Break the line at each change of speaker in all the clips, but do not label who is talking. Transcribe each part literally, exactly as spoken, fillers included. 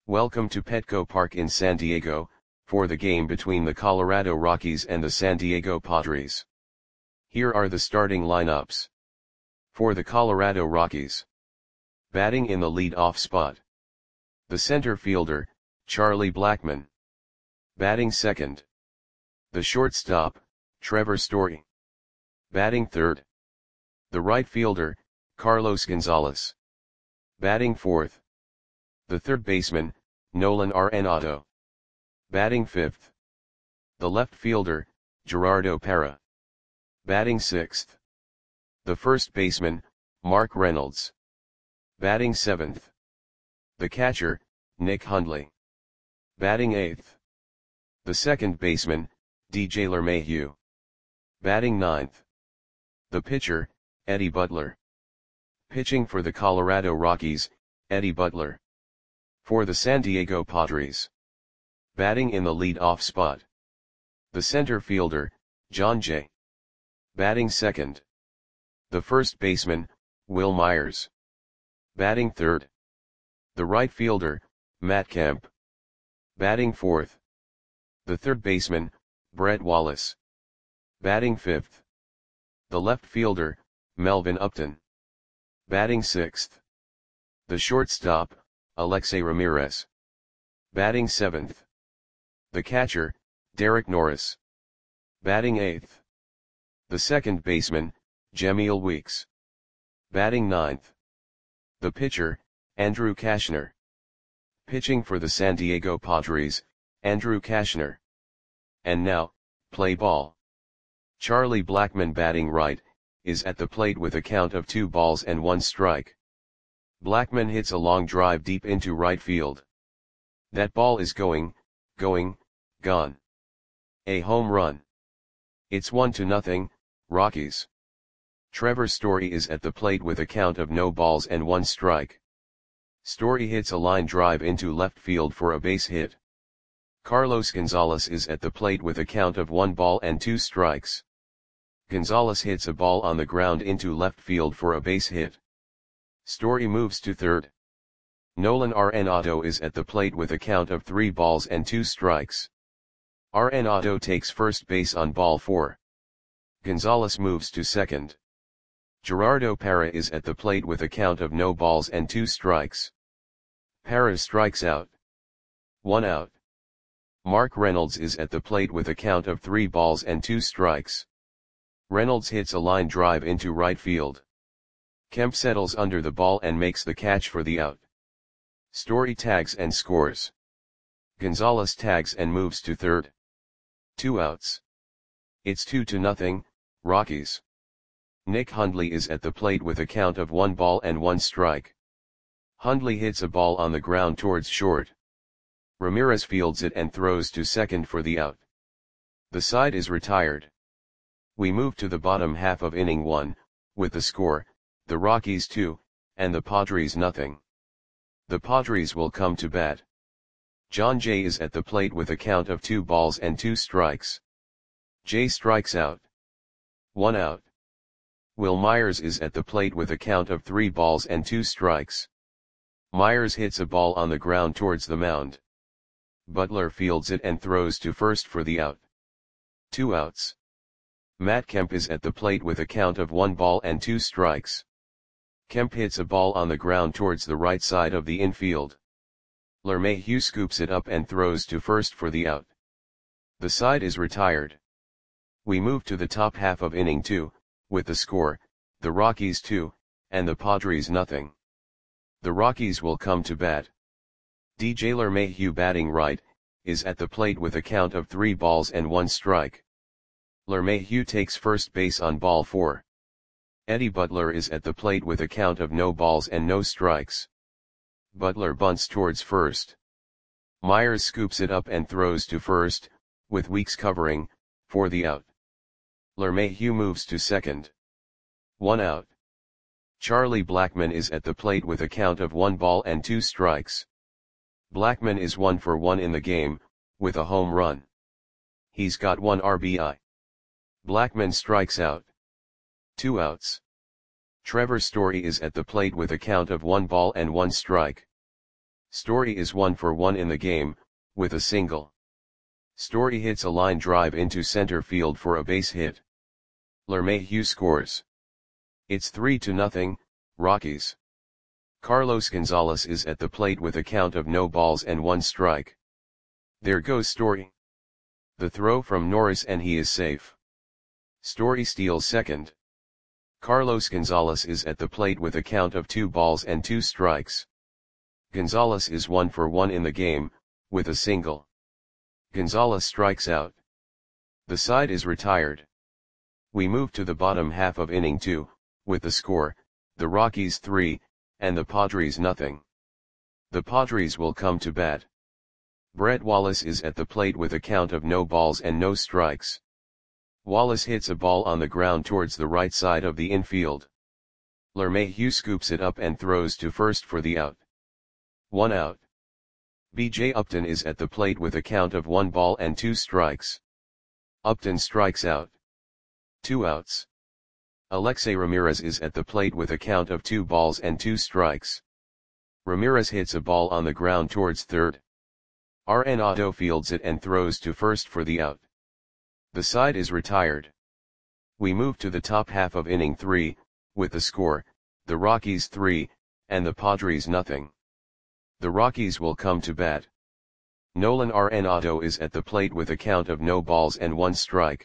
Welcome to Petco Park in San Diego, for the game between the Colorado Rockies and the San Diego Padres. Here are the starting lineups. For the Colorado Rockies. Batting in the lead-off spot. The center fielder, Charlie Blackmon. Batting second. The shortstop, Trevor Story. Batting third. The right fielder, Carlos Gonzalez. Batting fourth. The third baseman, Nolan Arenado. Batting fifth. The left fielder, Gerardo Parra. Batting sixth. The first baseman, Mark Reynolds. Batting seventh. The catcher, Nick Hundley. Batting eighth. The second baseman, D J LeMahieu. Batting ninth. The pitcher, Eddie Butler. Pitching for the Colorado Rockies, Eddie Butler. For the San Diego Padres. Batting in the lead-off spot. The center fielder, Jon Jay. Batting second. The first baseman, Wil Myers. Batting third. The right fielder, Matt Kemp. Batting fourth. The third baseman, Brett Wallace. Batting fifth. The left fielder, Melvin Upton. Batting sixth. The shortstop, Alexei Ramirez. Batting seventh. The catcher, Derek Norris. Batting eighth. The second baseman, Jemile Weeks. Batting ninth. The pitcher, Andrew Cashner. Pitching for the San Diego Padres, Andrew Cashner. And now, play ball. Charlie Blackmon, batting right, is at the plate with a count of two balls and one strike. Blackmon hits a long drive deep into right field. That ball is going, going, gone. A home run. It's one to nothing, Rockies. Trevor Story is at the plate with a count of no balls and one strike. Story hits a line drive into left field for a base hit. Carlos Gonzalez is at the plate with a count of one ball and two strikes. Gonzalez hits a ball on the ground into left field for a base hit. Story moves to third. Nolan Arenado is at the plate with a count of three balls and two strikes. Arenado takes first base on ball four. Gonzalez moves to second. Gerardo Parra is at the plate with a count of no balls and two strikes. Parra strikes out. One out. Mark Reynolds is at the plate with a count of three balls and two strikes. Reynolds hits a line drive into right field. Kemp settles under the ball and makes the catch for the out. Story tags and scores. Gonzalez tags and moves to third. Two outs. It's two to nothing, Rockies. Nick Hundley is at the plate with a count of one ball and one strike. Hundley hits a ball on the ground towards short. Ramirez fields it and throws to second for the out. The side is retired. We move to the bottom half of inning one, with the score, the Rockies two, and the Padres nothing. The Padres will come to bat. Jon Jay is at the plate with a count of two balls and two strikes. Jay strikes out. One out. Wil Myers is at the plate with a count of three balls and two strikes. Myers hits a ball on the ground towards the mound. Butler fields it and throws to first for the out. Two outs. Matt Kemp is at the plate with a count of one ball and two strikes. Kemp hits a ball on the ground towards the right side of the infield. LeMahieu scoops it up and throws to first for the out. The side is retired. We move to the top half of inning two, with the score, the Rockies two, and the Padres nothing. The Rockies will come to bat. D J LeMahieu, batting right, is at the plate with a count of three balls and one strike. LeMahieu takes first base on ball four. Eddie Butler is at the plate with a count of no balls and no strikes. Butler bunts towards first. Myers scoops it up and throws to first, with Weeks covering, for the out. LeMahieu moves to second. One out. Charlie Blackmon is at the plate with a count of one ball and two strikes. Blackmon is one for one in the game, with a home run. He's got one R B I. Blackmon strikes out. Two outs. Trevor Story is at the plate with a count of one ball and one strike. Story is one for one in the game, with a single. Story hits a line drive into center field for a base hit. LeMahieu scores. It's three to nothing, Rockies. Carlos Gonzalez is at the plate with a count of no balls and one strike. There goes Story. The throw from Norris and he is safe. Story steals second. Carlos Gonzalez is at the plate with a count of two balls and two strikes. Gonzalez is one for one in the game, with a single. Gonzalez strikes out. The side is retired. We move to the bottom half of inning two, with the score, the Rockies three, and the Padres nothing. The Padres will come to bat. Brett Wallace is at the plate with a count of no balls and no strikes. Wallace hits a ball on the ground towards the right side of the infield. LeMahieu scoops it up and throws to first for the out. One out. B J Upton is at the plate with a count of one ball and two strikes. Upton strikes out. Two outs. Alexei Ramirez is at the plate with a count of two balls and two strikes. Ramirez hits a ball on the ground towards third. Arenado fields it and throws to first for the out. The side is retired. We move to the top half of inning three, with the score, the Rockies three, and the Padres nothing. The Rockies will come to bat. Nolan Arenado is at the plate with a count of no balls and one strike.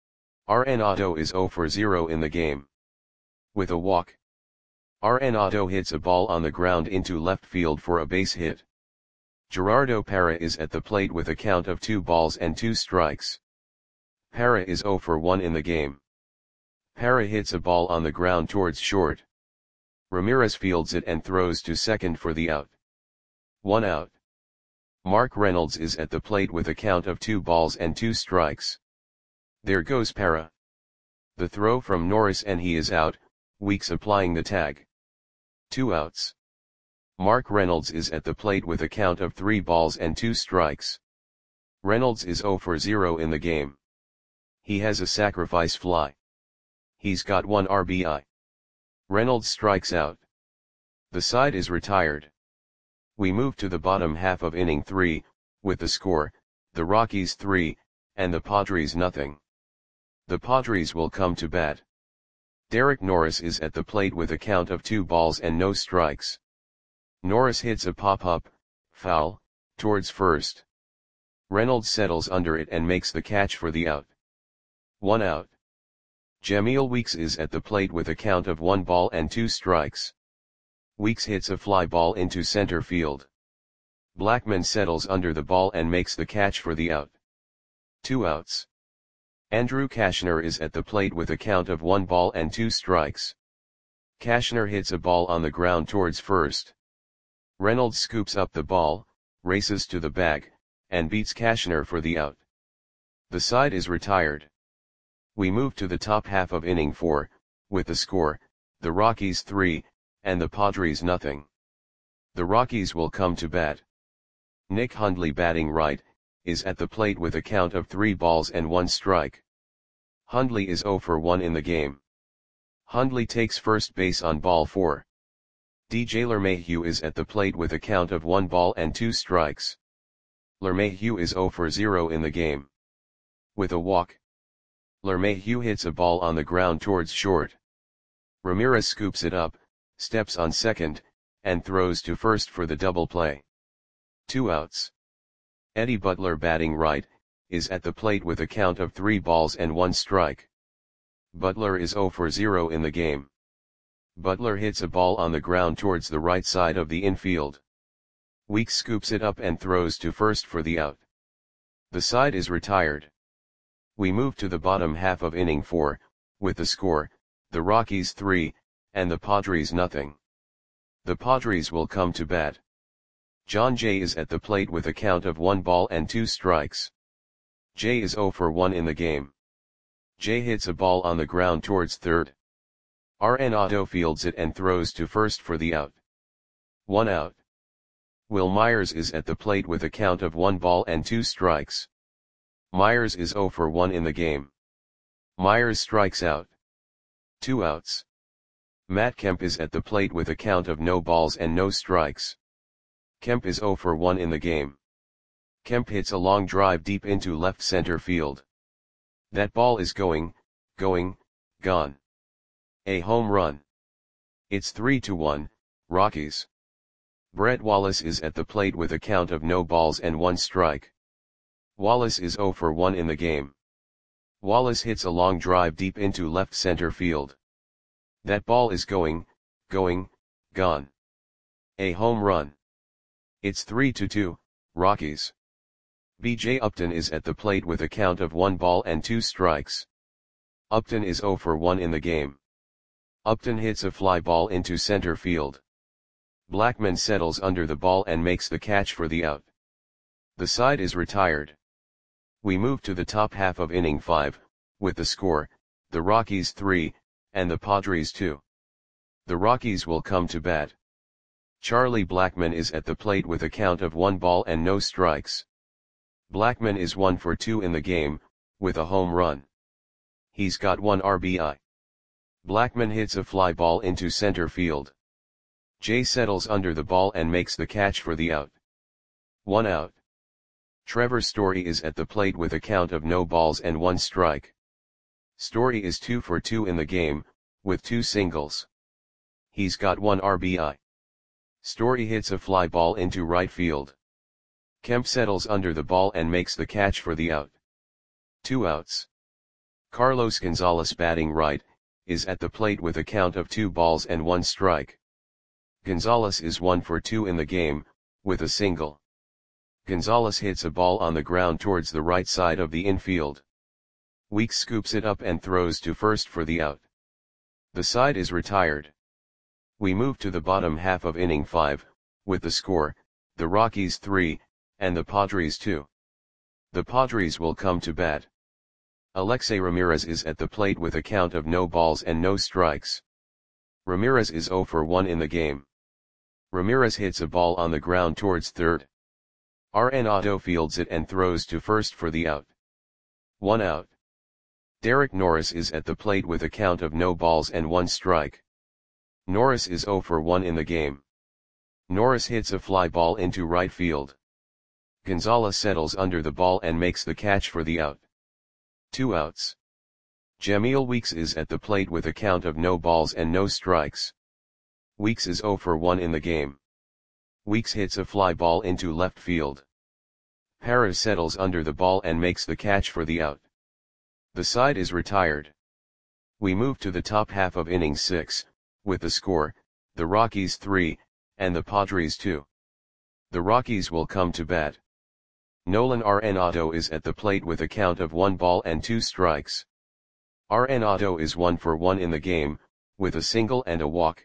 Arenado is zero for zero in the game. With a walk. Arenado hits a ball on the ground into left field for a base hit. Gerardo Parra is at the plate with a count of two balls and two strikes. Parra is zero for one in the game. Parra hits a ball on the ground towards short. Ramirez fields it and throws to second for the out. One out. Mark Reynolds is at the plate with a count of two balls and two strikes. There goes Parra. The throw from Norris and he is out, Weeks applying the tag. Two outs. Mark Reynolds is at the plate with a count of three balls and two strikes. Reynolds is zero for zero in the game. He has a sacrifice fly. He's got one R B I. Reynolds strikes out. The side is retired. We move to the bottom half of inning three, with the score, the Rockies three, and the Padres nothing. The Padres will come to bat. Derek Norris is at the plate with a count of two balls and no strikes. Norris hits a pop-up, foul, towards first. Reynolds settles under it and makes the catch for the out. One out. Jamil Weeks is at the plate with a count of one ball and two strikes. Weeks hits a fly ball into center field. Blackman settles under the ball and makes the catch for the out. Two outs. Andrew Cashner is at the plate with a count of one ball and two strikes. Cashner hits a ball on the ground towards first. Reynolds scoops up the ball, races to the bag, and beats Cashner for the out. The side is retired. We move to the top half of inning four, with the score, the Rockies three, and the Padres nothing. The Rockies will come to bat. Nick Hundley batting right, is at the plate with a count of three balls and one strike. Hundley is zero for one in the game. Hundley takes first base on ball four. D J LeMahieu is at the plate with a count of one ball and two strikes. LeMahieu is zero for zero in the game. With a walk. LeMahieu hits a ball on the ground towards short. Ramirez scoops it up, steps on second, and throws to first for the double play. Two outs. Eddie Butler batting right, is at the plate with a count of three balls and one strike. Butler is zero for zero in the game. Butler hits a ball on the ground towards the right side of the infield. Weeks scoops it up and throws to first for the out. The side is retired. We move to the bottom half of inning four, with the score, the Rockies three, and the Padres nothing. The Padres will come to bat. John Jay is at the plate with a count of one ball and two strikes. Jay is zero for one in the game. Jay hits a ball on the ground towards third. Arenado fields it and throws to first for the out. One out. Will Myers is at the plate with a count of one ball and two strikes. Myers is zero for one in the game. Myers strikes out. Two outs. Matt Kemp is at the plate with a count of no balls and no strikes. Kemp is zero for one in the game. Kemp hits a long drive deep into left center field. That ball is going, going, gone. A home run. It's three to one, Rockies. Brett Wallace is at the plate with a count of no balls and one strike. Wallace is zero for one in the game. Wallace hits a long drive deep into left center field. That ball is going, going, gone. A home run. It's three to two, Rockies. B J Upton is at the plate with a count of one ball and two strikes. Upton is zero for one in the game. Upton hits a fly ball into center field. Blackmon settles under the ball and makes the catch for the out. The side is retired. We move to the top half of inning five, with the score, the Rockies three, and the Padres two. The Rockies will come to bat. Charlie Blackmon is at the plate with a count of one ball and no strikes. Blackmon is one for two in the game, with a home run. He's got one R B I. Blackmon hits a fly ball into center field. Jay settles under the ball and makes the catch for the out. One out. Trevor Story is at the plate with a count of no balls and one strike. Story is two for two in the game, with two singles. He's got one R B I. Story hits a fly ball into right field. Kemp settles under the ball and makes the catch for the out. Two outs. Carlos Gonzalez, batting right, is at the plate with a count of two balls and one strike. Gonzalez is one for two in the game, with a single. Gonzalez hits a ball on the ground towards the right side of the infield. Weeks scoops it up and throws to first for the out. The side is retired. We move to the bottom half of inning five, with the score, the Rockies three, and the Padres two. The Padres will come to bat. Alexei Ramirez is at the plate with a count of no balls and no strikes. Ramirez is zero for one in the game. Ramirez hits a ball on the ground towards third. Arenado fields it and throws to first for the out. One out. Derek Norris is at the plate with a count of no balls and one strike. Norris is zero for one in the game. Norris hits a fly ball into right field. Gonzalez settles under the ball and makes the catch for the out. Two outs. Jamil Weeks is at the plate with a count of no balls and no strikes. Weeks is zero for one in the game. Weeks hits a fly ball into left field. Perez settles under the ball and makes the catch for the out. The side is retired. We move to the top half of inning six, with the score, the Rockies three, and the Padres two. The Rockies will come to bat. Nolan Arenado is at the plate with a count of one ball and two strikes. Arenado is one for one in the game, with a single and a walk.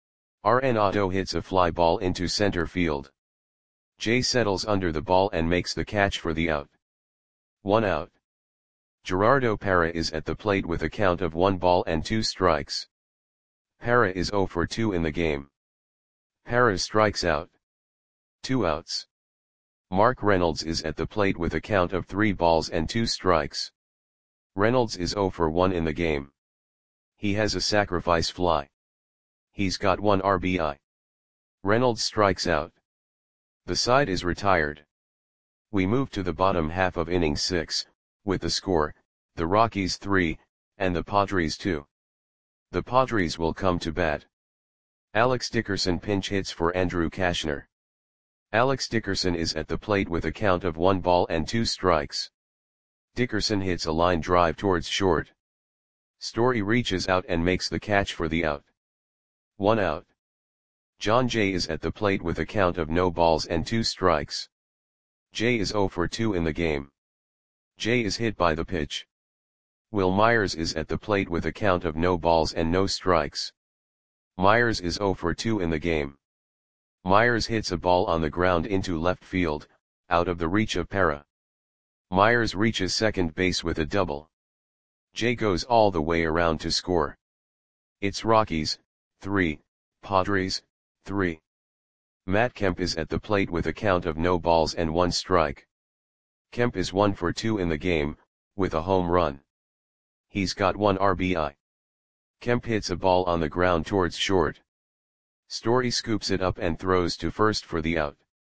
Arenado hits a fly ball into center field. Jay settles under the ball and makes the catch for the out. One out. Gerardo Parra is at the plate with a count of one ball and two strikes. Parra is zero for two in the game. Parra strikes out. Two outs. Mark Reynolds is at the plate with a count of three balls and two strikes. Reynolds is zero for one in the game. He has a sacrifice fly. He's got one R B I. Reynolds strikes out. The side is retired. We move to the bottom half of inning six, with the score, the Rockies three, and the Padres two. The Padres will come to bat. Alex Dickerson pinch hits for Andrew Cashner. Alex Dickerson is at the plate with a count of one ball and two strikes. Dickerson hits a line drive towards short. Story reaches out and makes the catch for the out. One out. John Jay is at the plate with a count of no balls and two strikes. Jay is zero for two in the game. Jay is hit by the pitch. Will Myers is at the plate with a count of no balls and no strikes. Myers is zero for two in the game. Myers hits a ball on the ground into left field, out of the reach of Parra. Myers reaches second base with a double. Jay goes all the way around to score. It's Rockies, three, Padres, three. Matt Kemp is at the plate with a count of no balls and one strike. Kemp is one for two in the game, with a home run. He's got one R B I. Kemp hits a ball on the ground towards short. Story scoops it up and throws to first for the out.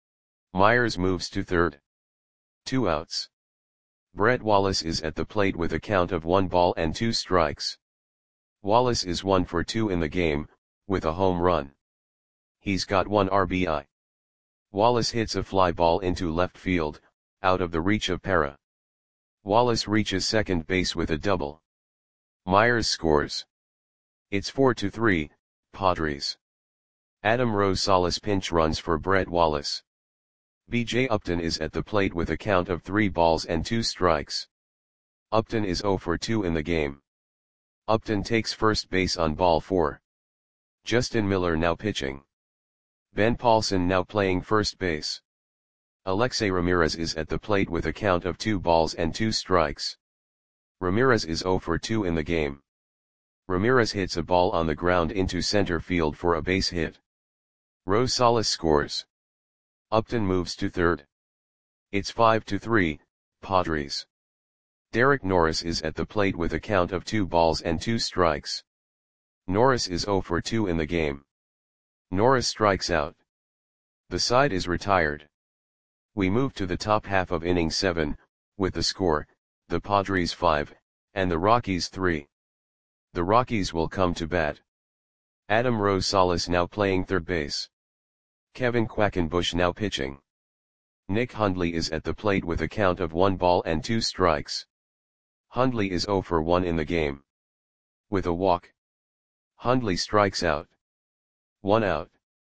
Myers moves to third. Two outs. Brett Wallace is at the plate with a count of one ball and two strikes. Wallace is one for two in the game, with a home run. He's got one R B I. Wallace hits a fly ball into left field, out of the reach of Parra. Wallace reaches second base with a double. Myers scores. It's four to three, Padres. Adam Rosales pinch runs for Brett Wallace. B J Upton is at the plate with a count of three balls and two strikes. Upton is zero for two in the game. Upton takes first base on ball four. Justin Miller now pitching. Ben Paulson now playing first base. Alexei Ramirez is at the plate with a count of two balls and two strikes. Ramirez is zero for two in the game. Ramirez hits a ball on the ground into center field for a base hit. Rosales scores. Upton moves to third. It's five to three, Padres. Derek Norris is at the plate with a count of two balls and two strikes. Norris is zero for two in the game. Norris strikes out. The side is retired. We move to the top half of inning seven, with the score, the Padres five, and the Rockies three. The Rockies will come to bat. Adam Rosales now playing third base. Kevin Quackenbush now pitching. Nick Hundley is at the plate with a count of one ball and two strikes. Hundley is zero for one in the game. With a walk. Hundley strikes out. One out.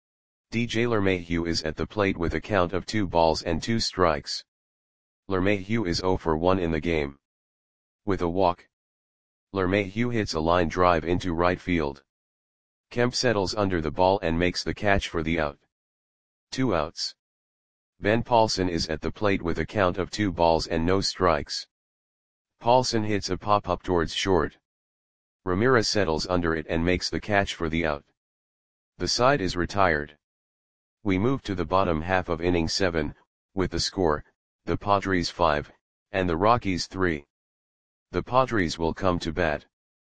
D J LeMahieu is at the plate with a count of two balls and two strikes. LeMahieu is zero for one in the game. With a walk. LeMahieu hits a line drive into right field. Kemp settles under the ball and makes the catch for the out. Two outs. Ben Paulson is at the plate with a count of two balls and no strikes. Paulson hits a pop-up towards short. Ramirez settles under it and makes the catch for the out. The side is retired. We move to the bottom half of inning seven, with the score, the Padres five, and the Rockies three. The Padres will come to bat.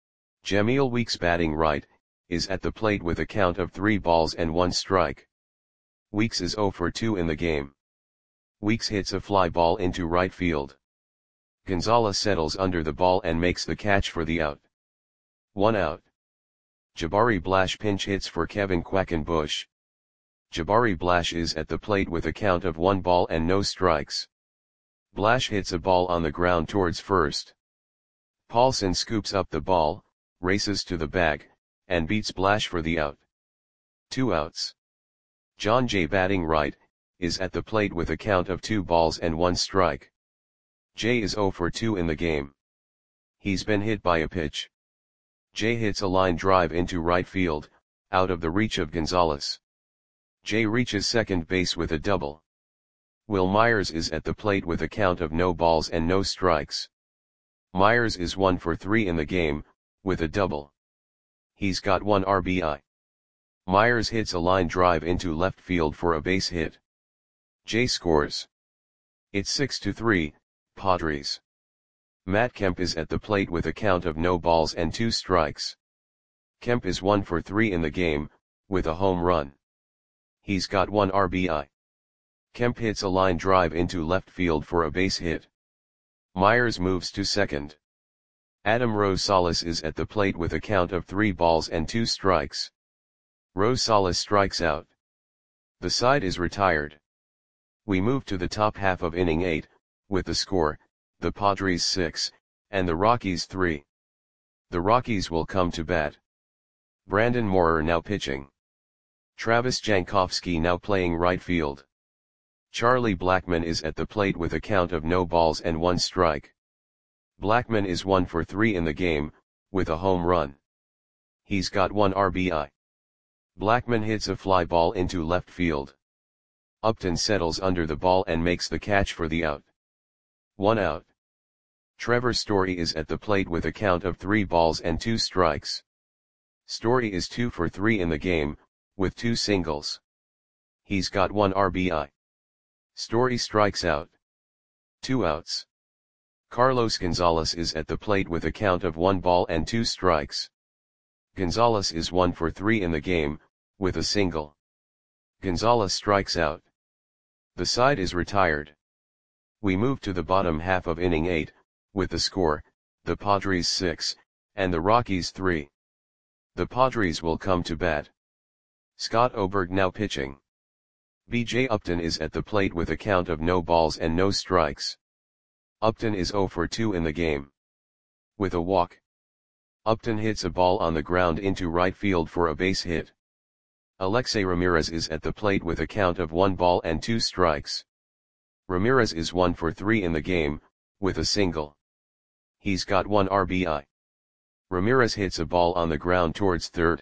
Jamil Weeks batting right, is at the plate with a count of three balls and one strike. Weeks is zero for two in the game. Weeks hits a fly ball into right field. Gonzalez settles under the ball and makes the catch for the out. One out. Jabari Blash pinch hits for Kevin Quackenbush. Jabari Blash is at the plate with a count of one ball and no strikes. Blash hits a ball on the ground towards first. Paulson scoops up the ball, races to the bag, and beats Blash for the out. Two outs. John Jay batting right, is at the plate with a count of two balls and one strike. Jay is zero for two in the game. He's been hit by a pitch. Jay hits a line drive into right field, out of the reach of Gonzalez. Jay reaches second base with a double. Will Myers is at the plate with a count of no balls and no strikes. Myers is one for three in the game, with a double. He's got one R B I. Myers hits a line drive into left field for a base hit. Jay scores. It's six to three, Padres. Matt Kemp is at the plate with a count of no balls and two strikes. Kemp is one for three in the game, with a home run. He's got one R B I. Kemp hits a line drive into left field for a base hit. Myers moves to second. Adam Rosales is at the plate with a count of three balls and two strikes. Rosales strikes out. The side is retired. We move to the top half of inning eight, with the score, the Padres six, and the Rockies three. The Rockies will come to bat. Brandon Moorer now pitching. Travis Jankowski now playing right field. Charlie Blackmon is at the plate with a count of no balls and one strike. Blackmon is one for three in the game, with a home run. He's got one R B I. Blackmon hits a fly ball into left field. Upton settles under the ball and makes the catch for the out. One out. Trevor Story is at the plate with a count of three balls and two strikes. Story is two for three in the game, with two singles. He's got one R B I. Story strikes out. Two outs. Carlos Gonzalez is at the plate with a count of one ball and two strikes. Gonzalez is one for three in the game, with a single. Gonzalez strikes out. The side is retired. We move to the bottom half of inning eight, with the score, the Padres six, and the Rockies three. The Padres will come to bat. Scott Oberg now pitching. B J Upton is at the plate with a count of no balls and no strikes. Upton is zero for two in the game. With a walk, Upton hits a ball on the ground into right field for a base hit. Alexei Ramirez is at the plate with a count of one ball and two strikes. Ramirez is one for three in the game, with a single. He's got one R B I. Ramirez hits a ball on the ground towards third.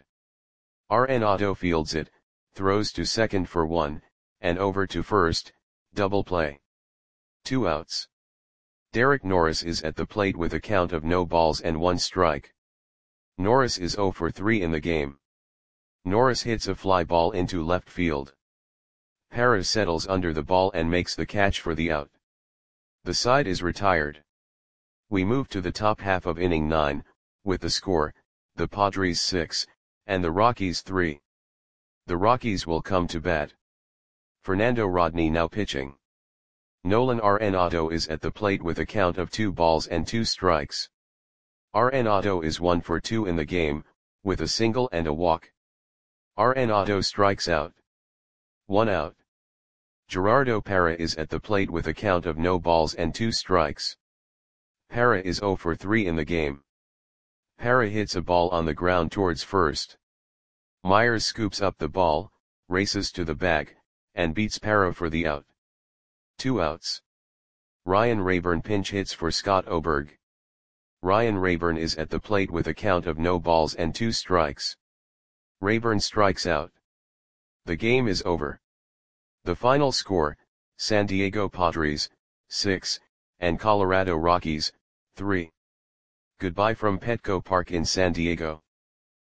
Arenado fields it, throws to second for one, and over to first, double play. Two outs. Derek Norris is at the plate with a count of no balls and one strike. Norris is zero for three in the game. Norris hits a fly ball into left field. Parra settles under the ball and makes the catch for the out. The side is retired. We move to the top half of inning nine, with the score, the Padres six, and the Rockies three. The Rockies will come to bat. Fernando Rodney now pitching. Nolan Arenado is at the plate with a count of two balls and two strikes. Arenado is one for two in the game, with a single and a walk. Arenado strikes out. One out. Gerardo Parra is at the plate with a count of no balls and two strikes. Parra is zero for three in the game. Parra hits a ball on the ground towards first. Myers scoops up the ball, races to the bag, and beats Parra for the out. Two outs. Ryan Rayburn pinch hits for Scott Oberg. Ryan Rayburn is at the plate with a count of no balls and two strikes. Rayburn strikes out. The game is over. The final score, San Diego Padres, six, and Colorado Rockies, three. Goodbye from Petco Park in San Diego.